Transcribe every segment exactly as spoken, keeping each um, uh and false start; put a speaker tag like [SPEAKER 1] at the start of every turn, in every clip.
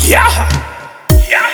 [SPEAKER 1] Yeah, yeah.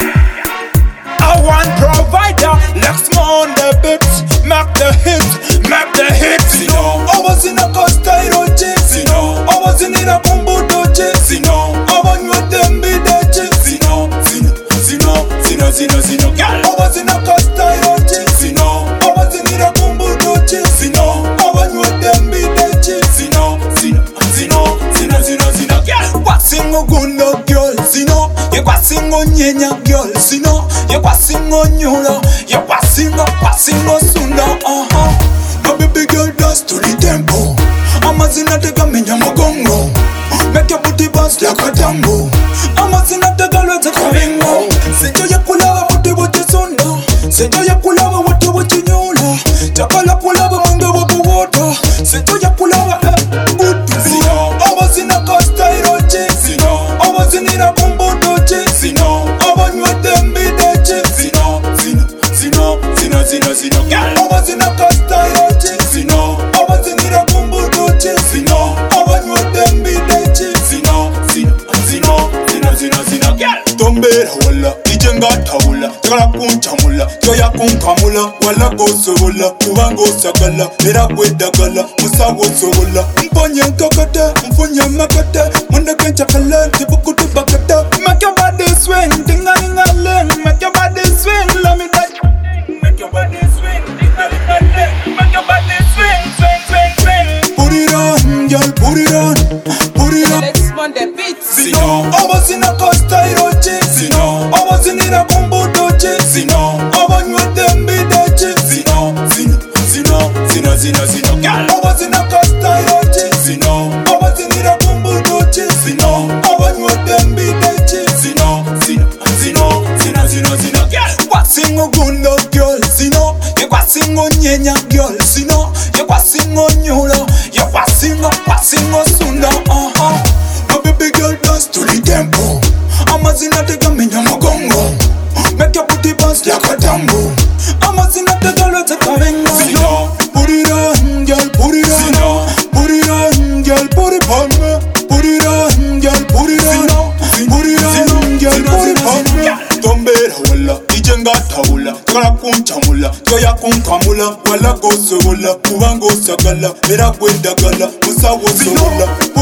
[SPEAKER 1] I want provider, Lex on the beats, make the hits, make the hits. You know, I was in a Costairo chicks, you know, I was in a Kumbudo chicks, you know, I want you them be the chicks, you know, Zino, Zino, Zino, Zino, Zino, girl. I was in a Costairo chicks, you know, I was in a Kumbudo chicks, you know, I want you them be the chicks, you know, Zino, Zino, Zino, Zino, Zino, girl. Kwasingo gundo girl, Zino, ye kwasingo nyenya girl, Zino, ye kwasingo nyula, ye kwasingo, kwasingo sunda, uh-huh. My baby girl dance to the tempo. Amazina teka menya mogongo. Make your booty bounce like a tango. Amazina teka lote kabingo. Sejo ya kulawa wote wote sunda. Sejo ya kulawa wote wote nyula. Chakala kulawa munga wabu water. Sejo ya kulawa eh good zino. Amazina Costairo chicks zino. Amazina Kumbudo chicks zino. Amanywa dembi de chicks zino. Zino, zino, zino, zino, zino. Amazina Costairo chicks zino. Amazina Kumbudo chicks zino. Amanywa dembi de chicks zino. Zino, zino, zino, zino, zino. Tombera wala, ijenga tawula. Tegala kunchamula, joya kunkamula. Wala gosobola, kubango sagala. Era kwedagala, musawo sobola. Mponye nkakata, mfonye makata. Mwende kencha kala, tibukutu bakata. Make your body swing, ting-a-ling-a-ling. Make your body swing, let me touch. Make your body swing, ting-a-ling-a-ling. Make your body swing, swing, swing, swing. Put it on, girl, put it on, put it on.
[SPEAKER 2] Let's run the beats.
[SPEAKER 1] Zino, I was in a Costairo chicks. Zino, I was in a Kumbudo chicks. Zino, I want you them be the chicks. Zino, Zino, Zino, Zino, Zino, Zino, girl. I was in a Costairo chicks. Zino, I was in a Kumbudo chicks. Zino, I want you them be the chicks. Zino, Zino, Zino, Zino, Zino, Zino, girl. Kwasingo gundo girl. Zino, ye kwasingo nyenya girl. Zino, ye kwasingo nyula. Ye kwasingo, kwasingo sunda. Uh-huh. My baby girl dance to the tempo. Amazina teka menya mogongo. Make your booty bounce like a tango. Amazina teka lote kabingo. Zino, put it on, girl, put it on. Zino, put it on, girl, put it on me. Put it on, girl, put it on. Put it on, girl, put it on me. Tombera wala, ijenga tawula. Tegala kunchamula, joya kunkamula. Wala gosobola, kubango sagala. Era kwedagala, musawo sobola.